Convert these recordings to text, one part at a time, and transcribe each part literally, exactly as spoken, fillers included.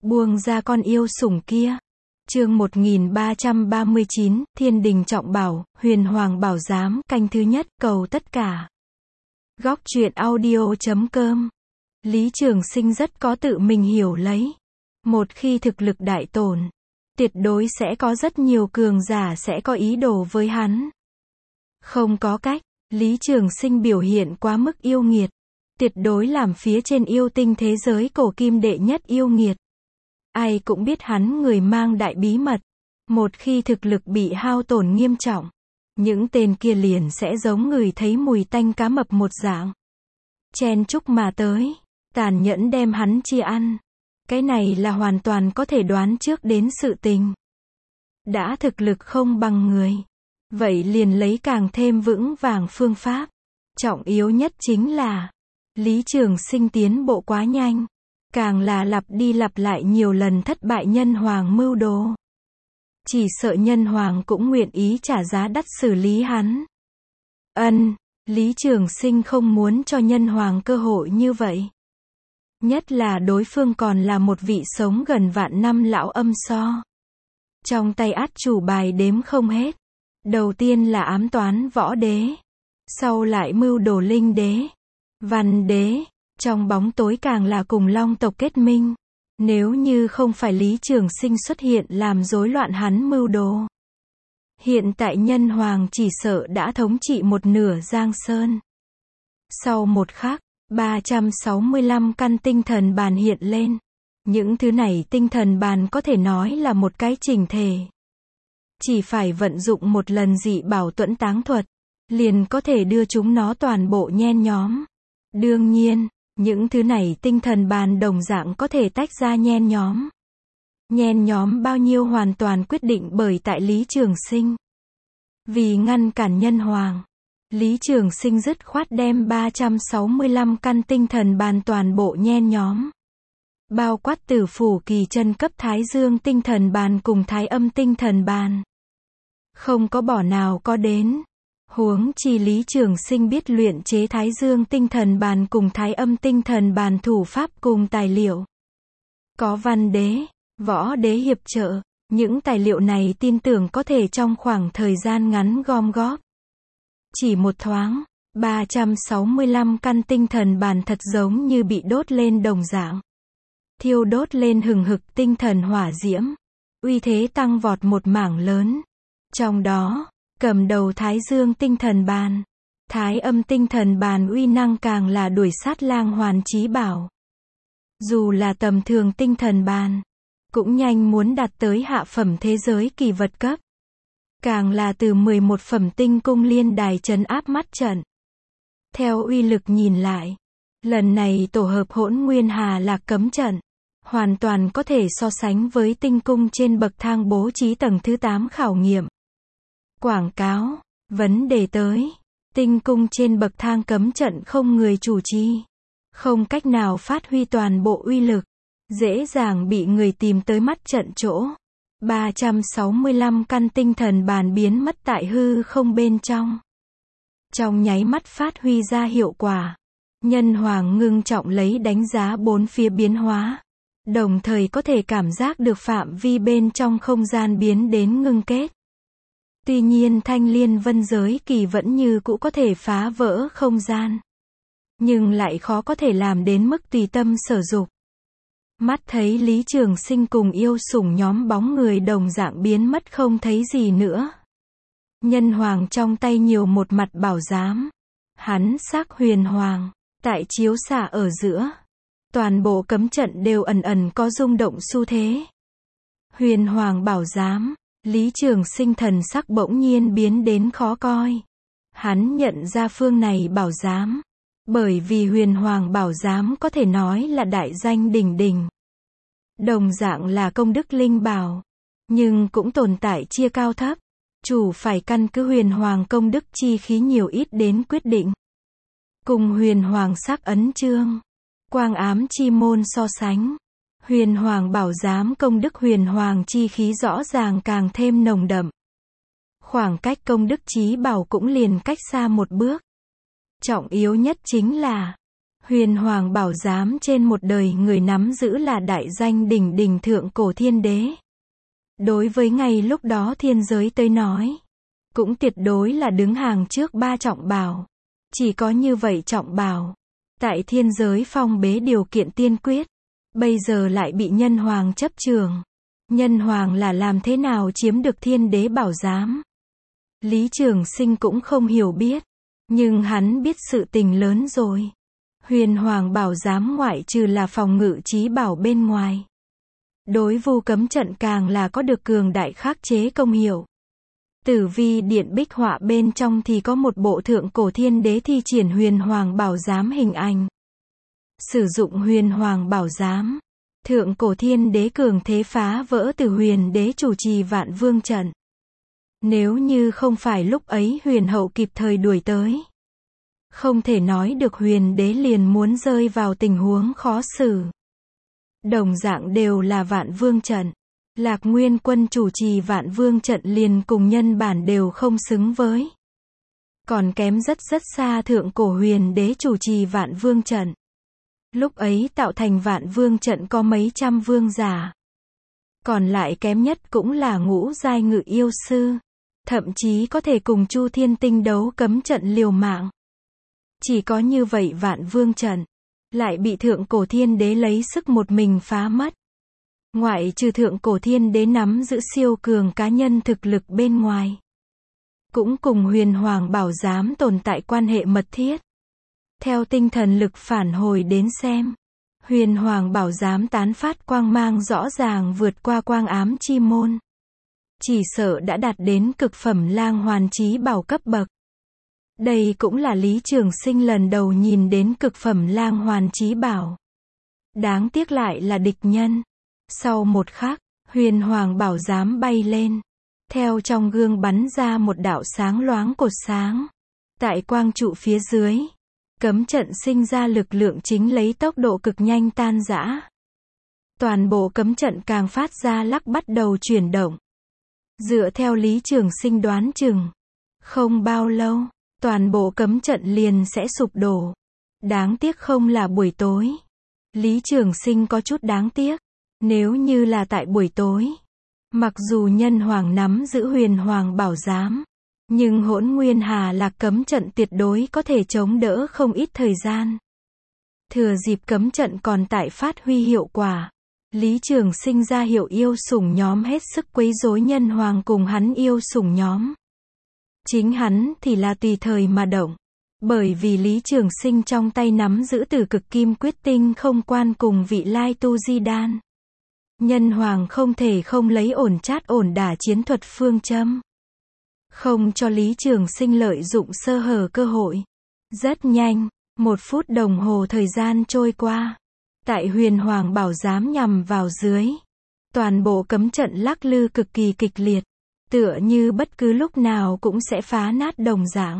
Buông ra con yêu sủng kia. Chương một nghìn ba trăm ba mươi chín, Thiên Đình Trọng Bảo, Huyền Hoàng Bảo Giám, canh thứ nhất, cầu tất cả. Góc truyện audio chấm com. Lý Trường Sinh rất có tự mình hiểu lấy. Một khi thực lực đại tổn, tuyệt đối sẽ có rất nhiều cường giả sẽ có ý đồ với hắn. Không có cách, Lý Trường Sinh biểu hiện quá mức yêu nghiệt. Tuyệt đối làm phía trên yêu tinh thế giới cổ kim đệ nhất yêu nghiệt. Ai cũng biết hắn người mang đại bí mật. Một khi thực lực bị hao tổn nghiêm trọng, những tên kia liền sẽ giống người thấy mùi tanh cá mập một dạng. Chen chúc mà tới, tàn nhẫn đem hắn chia ăn. Cái này là hoàn toàn có thể đoán trước đến sự tình. Đã thực lực không bằng người, vậy liền lấy càng thêm vững vàng phương pháp. Trọng yếu nhất chính là, Lý Trường Sinh tiến bộ quá nhanh. Càng là lặp đi lặp lại nhiều lần thất bại nhân hoàng mưu đồ. Chỉ sợ nhân hoàng cũng nguyện ý trả giá đắt xử lý hắn. Ân, Lý Trường Sinh không muốn cho nhân hoàng cơ hội như vậy. Nhất là đối phương còn là một vị sống gần vạn năm lão âm so. Trong tay át chủ bài đếm không hết. Đầu tiên là ám toán võ đế. Sau lại mưu đồ linh đế, văn đế. Trong bóng tối càng là cùng long tộc kết minh. Nếu như không phải Lý Trường Sinh xuất hiện làm rối loạn hắn mưu đồ, hiện tại nhân hoàng chỉ sợ đã thống trị một nửa Giang Sơn. Sau một khắc, ba trăm sáu mươi lăm căn tinh thần bàn hiện lên. Những thứ này tinh thần bàn có thể nói là một cái chỉnh thể. Chỉ phải vận dụng một lần dị bảo tuẫn táng thuật, liền có thể đưa chúng nó toàn bộ nhen nhóm. Đương nhiên, những thứ này tinh thần bàn đồng dạng có thể tách ra nhen nhóm. Nhen nhóm bao nhiêu hoàn toàn quyết định bởi tại Lý Trường Sinh. Vì ngăn cản nhân hoàng, Lý Trường Sinh dứt khoát đem ba trăm sáu mươi lăm căn tinh thần bàn toàn bộ nhen nhóm. Bao quát tử phủ kỳ chân cấp Thái Dương tinh thần bàn cùng Thái Âm tinh thần bàn. Không có bỏ nào có đến. Huống chi Lý Trường Sinh biết luyện chế Thái Dương tinh thần bàn cùng Thái Âm tinh thần bàn thủ pháp cùng tài liệu. Có văn đế, võ đế hiệp trợ, những tài liệu này tin tưởng có thể trong khoảng thời gian ngắn gom góp. Chỉ một thoáng, ba trăm sáu mươi lăm căn tinh thần bàn thật giống như bị đốt lên đồng dạng. Thiêu đốt lên hừng hực tinh thần hỏa diễm, uy thế tăng vọt một mảng lớn. Trong đó, cầm đầu Thái Dương tinh thần bàn, Thái Âm tinh thần bàn uy năng càng là đuổi sát Lang Hoàn Chí Bảo. Dù là tầm thường tinh thần bàn, cũng nhanh muốn đạt tới hạ phẩm thế giới kỳ vật cấp. Càng là từ mười một phẩm tinh cung liên đài trấn áp mắt trận. Theo uy lực nhìn lại, lần này tổ hợp Hỗn Nguyên Hà Lạc cấm trận, hoàn toàn có thể so sánh với tinh cung trên bậc thang bố trí tầng thứ tám khảo nghiệm. Quảng cáo, vấn đề tới, tinh cung trên bậc thang cấm trận không người chủ trì, không cách nào phát huy toàn bộ uy lực, dễ dàng bị người tìm tới mắt trận chỗ. ba trăm sáu mươi lăm căn tinh thần bàn biến mất tại hư không bên trong. Trong nháy mắt phát huy ra hiệu quả, nhân hoàng ngưng trọng lấy đánh giá bốn phía biến hóa, đồng thời có thể cảm giác được phạm vi bên trong không gian biến đến ngưng kết. Tuy nhiên thanh liên vân giới kỳ vẫn như cũ có thể phá vỡ không gian, nhưng lại khó có thể làm đến mức tùy tâm sở dục. Mắt thấy Lý Trường Sinh cùng yêu sủng nhóm bóng người đồng dạng biến mất không thấy gì nữa. Nhân hoàng trong tay nhiều một mặt bảo giám. Hắn xác huyền hoàng, tại chiếu xạ ở giữa. Toàn bộ cấm trận đều ẩn ẩn có rung động xu thế. Huyền hoàng bảo giám, Lý Trường Sinh thần sắc bỗng nhiên biến đến khó coi. Hắn nhận ra phương này bảo giám. Bởi vì huyền hoàng bảo giám có thể nói là đại danh đỉnh đỉnh. Đồng dạng là công đức linh bảo. Nhưng cũng tồn tại chia cao thấp. Chủ phải căn cứ huyền hoàng công đức chi khí nhiều ít đến quyết định. Cùng huyền hoàng sắc ấn chương, quang ám chi môn so sánh. Huyền hoàng bảo giám công đức huyền hoàng chi khí rõ ràng càng thêm nồng đậm. Khoảng cách công đức chí bảo cũng liền cách xa một bước. Trọng yếu nhất chính là, Huyền Hoàng Bảo Giám trên một đời người nắm giữ là đại danh đỉnh đỉnh thượng cổ thiên đế. Đối với ngay lúc đó thiên giới tới nói, cũng tuyệt đối là đứng hàng trước ba trọng bảo. Chỉ có như vậy trọng bảo, tại thiên giới phong bế điều kiện tiên quyết, bây giờ lại bị Nhân Hoàng chấp trường. Nhân Hoàng là làm thế nào chiếm được thiên đế bảo giám? Lý Trường Sinh cũng không hiểu biết, nhưng hắn biết sự tình lớn rồi. Huyền Hoàng Bảo Giám ngoại trừ là phòng ngự chí bảo bên ngoài, đối vu cấm trận càng là có được cường đại khắc chế công hiệu. Tử vi điện bích họa bên trong thì có một bộ thượng cổ thiên đế thi triển Huyền Hoàng Bảo Giám hình ảnh. Sử dụng Huyền Hoàng Bảo Giám, thượng cổ thiên đế cường thế phá vỡ từ huyền đế chủ trì vạn vương trận. Nếu như không phải lúc ấy huyền hậu kịp thời đuổi tới, không thể nói được huyền đế liền muốn rơi vào tình huống khó xử. Đồng dạng đều là vạn vương trận, Lạc Nguyên Quân chủ trì vạn vương trận liền cùng nhân bản đều không xứng với. Còn kém rất rất xa thượng cổ huyền đế chủ trì vạn vương trận. Lúc ấy tạo thành vạn vương trận có mấy trăm vương giả. Còn lại kém nhất cũng là ngũ giai ngự yêu sư. Thậm chí có thể cùng Chu Thiên Tinh đấu cấm trận liều mạng. Chỉ có như vậy vạn vương trận, lại bị thượng cổ thiên đế lấy sức một mình phá mất. Ngoại trừ thượng cổ thiên đế nắm giữ siêu cường cá nhân thực lực bên ngoài, cũng cùng Huyền Hoàng Bảo Giám tồn tại quan hệ mật thiết. Theo tinh thần lực phản hồi đến xem, Huyền Hoàng Bảo Giám tán phát quang mang rõ ràng vượt qua quang ám chi môn. Chỉ sợ đã đạt đến cực phẩm lang hoàn chí bảo cấp bậc. Đây cũng là Lý Trường Sinh lần đầu nhìn đến cực phẩm lang hoàn chí bảo. Đáng tiếc lại là địch nhân. Sau một khắc, Huyền Hoàng Bảo Giám bay lên. Theo trong gương bắn ra một đạo sáng loáng cột sáng. Tại quang trụ phía dưới, cấm trận sinh ra lực lượng chính lấy tốc độ cực nhanh tan rã. Toàn bộ cấm trận càng phát ra lắc bắt đầu chuyển động. Dựa theo Lý Trường Sinh đoán chừng, không bao lâu, toàn bộ cấm trận liền sẽ sụp đổ. Đáng tiếc không là buổi tối. Lý Trường Sinh có chút đáng tiếc. Nếu như là tại buổi tối, mặc dù Nhân Hoàng nắm giữ Huyền Hoàng Bảo Giám, nhưng Hỗn Nguyên Hà Lạc cấm trận tuyệt đối có thể chống đỡ không ít thời gian. Thừa dịp cấm trận còn tại phát huy hiệu quả, Lý Trường Sinh ra hiệu yêu sủng nhóm hết sức quấy rối Nhân Hoàng cùng hắn yêu sủng nhóm. Chính hắn thì là tùy thời mà động. Bởi vì Lý Trường Sinh trong tay nắm giữ Tử Cực Kim Quyết Tinh không quan cùng vị lai tu di đan. Nhân Hoàng không thể không lấy ổn chát ổn đả chiến thuật phương châm. Không cho Lý Trường Sinh lợi dụng sơ hở cơ hội. Rất nhanh, một phút đồng hồ thời gian trôi qua. Tại Huyền Hoàng Bảo Giám nhằm vào dưới, toàn bộ cấm trận lắc lư cực kỳ kịch liệt, tựa như bất cứ lúc nào cũng sẽ phá nát đồng dạng.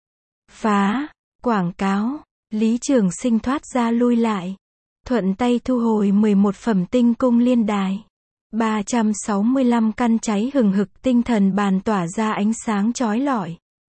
Phá, quảng cáo, Lý Trường Sinh thoát ra lui lại, thuận tay thu hồi mười một phẩm tinh cung liên đài. ba trăm sáu mươi lăm căn cháy hừng hực tinh thần bàn tỏa ra ánh sáng chói lọi.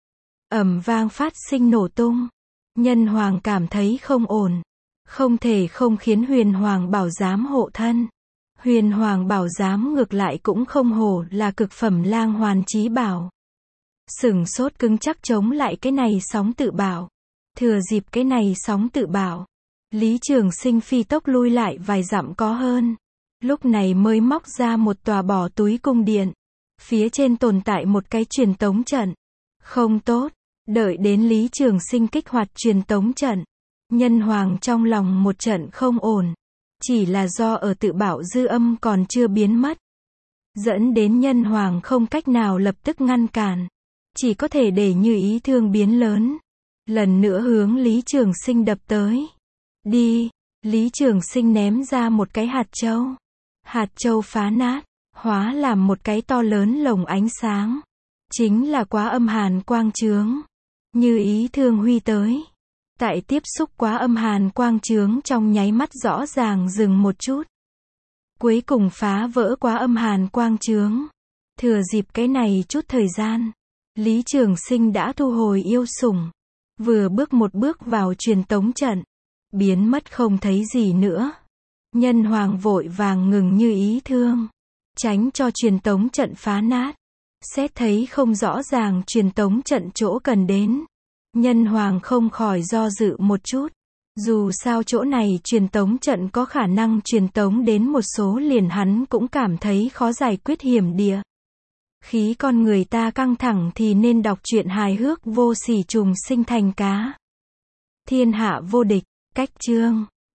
Ầm vang phát sinh nổ tung. Nhân Hoàng cảm thấy không ổn. Không thể không khiến Huyền Hoàng Bảo Giám hộ thân. Huyền Hoàng Bảo Giám ngược lại cũng không hổ là cực phẩm lang hoàn chí bảo. Sửng sốt cứng chắc chống lại cái này sóng tự bảo. Thừa dịp cái này sóng tự bảo, Lý Trường Sinh phi tốc lui lại vài dặm có hơn. Lúc này mới móc ra một tòa bỏ túi cung điện. Phía trên tồn tại một cái truyền tống trận. Không tốt, đợi đến Lý Trường Sinh kích hoạt truyền tống trận. Nhân Hoàng trong lòng một trận không ổn. Chỉ là do ở tự bảo dư âm còn chưa biến mất. Dẫn đến Nhân Hoàng không cách nào lập tức ngăn cản. Chỉ có thể để như ý thương biến lớn. Lần nữa hướng Lý Trường Sinh đập tới. Đi, Lý Trường Sinh ném ra một cái hạt châu. Hạt châu phá nát, hóa làm một cái to lớn lồng ánh sáng. Chính là quá âm hàn quang chướng. Như ý thương huy tới. Tại tiếp xúc quá âm hàn quang chướng trong nháy mắt rõ ràng dừng một chút. Cuối cùng phá vỡ quá âm hàn quang chướng. Thừa dịp cái này chút thời gian, Lý Trường Sinh đã thu hồi yêu sủng. Vừa bước một bước vào truyền tống trận. biến mất không thấy gì nữa. Nhân hoàng vội vàng ngừng như ý thương, tránh cho truyền tống trận phá nát. Xét thấy không rõ ràng truyền tống trận chỗ cần đến, nhân hoàng không khỏi do dự một chút. Dù sao chỗ này truyền tống trận có khả năng truyền tống đến một số liền hắn cũng cảm thấy khó giải quyết hiểm địa. Khí con người ta căng thẳng thì nên đọc truyện hài hước vô sỉ trùng sinh thành cá. Thiên hạ vô địch, cách chương.